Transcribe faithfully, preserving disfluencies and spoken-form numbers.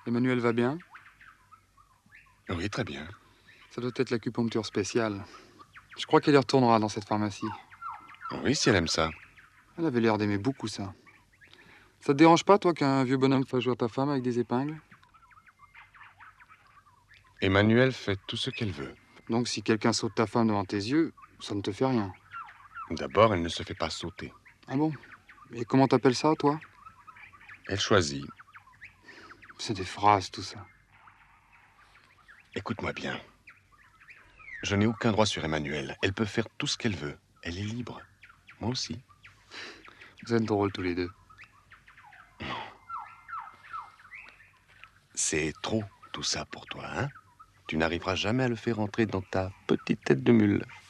Emmanuel va bien? Oui, très bien. Ça doit être l'acupuncture spéciale. Je crois qu'elle y retournera dans cette pharmacie. Oui, si elle aime ça. Elle avait l'air d'aimer beaucoup ça. Ça te dérange pas, toi, qu'un vieux bonhomme fasse jouer à ta femme avec des épingles? Emmanuelle fait tout ce qu'elle veut. Donc si quelqu'un saute ta femme devant tes yeux, ça ne te fait rien. D'abord, elle ne se fait pas sauter. Ah bon? Et comment t'appelles ça, toi? Elle choisit. C'est des phrases, tout ça. Écoute-moi bien. Je n'ai aucun droit sur Emmanuelle. Elle peut faire tout ce qu'elle veut. Elle est libre. Moi aussi. Vous êtes drôles tous les deux. C'est trop, tout ça pour toi, hein? Tu n'arriveras jamais à le faire entrer dans ta petite tête de mule.